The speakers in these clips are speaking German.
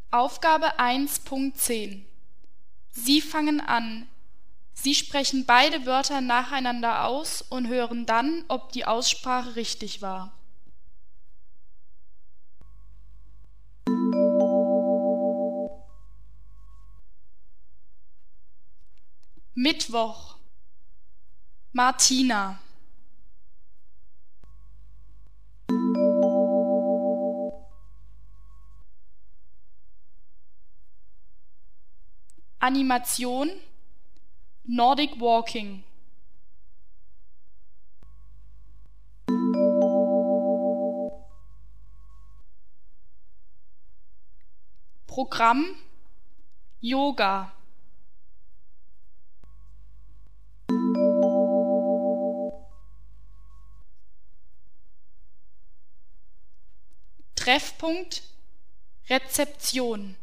Aufgabe 1.10. Sie fangen an. Sie sprechen beide Wörter nacheinander aus und hören dann, ob die Aussprache richtig war. Mittwoch. Martina. Animation Nordic Walking. Programm Yoga. Treffpunkt Rezeption.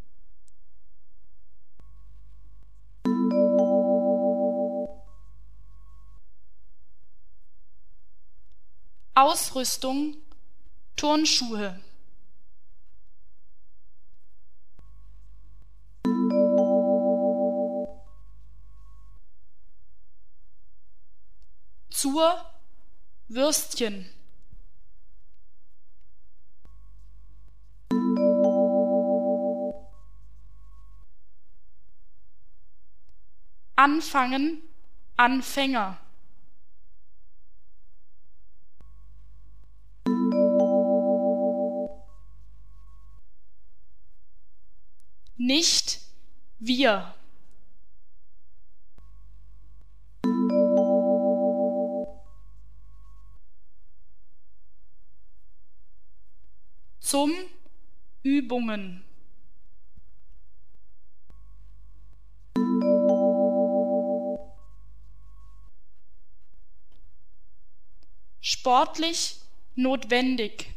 Ausrüstung Turnschuhe. Zur Würstchen. Anfangen Anfänger. Nicht wir. Zum Übungen. Sportlich notwendig.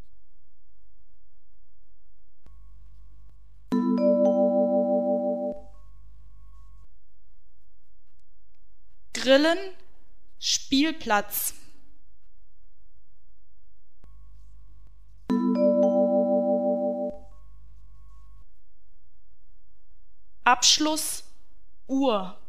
Grillen Spielplatz. Abschluss Uhr.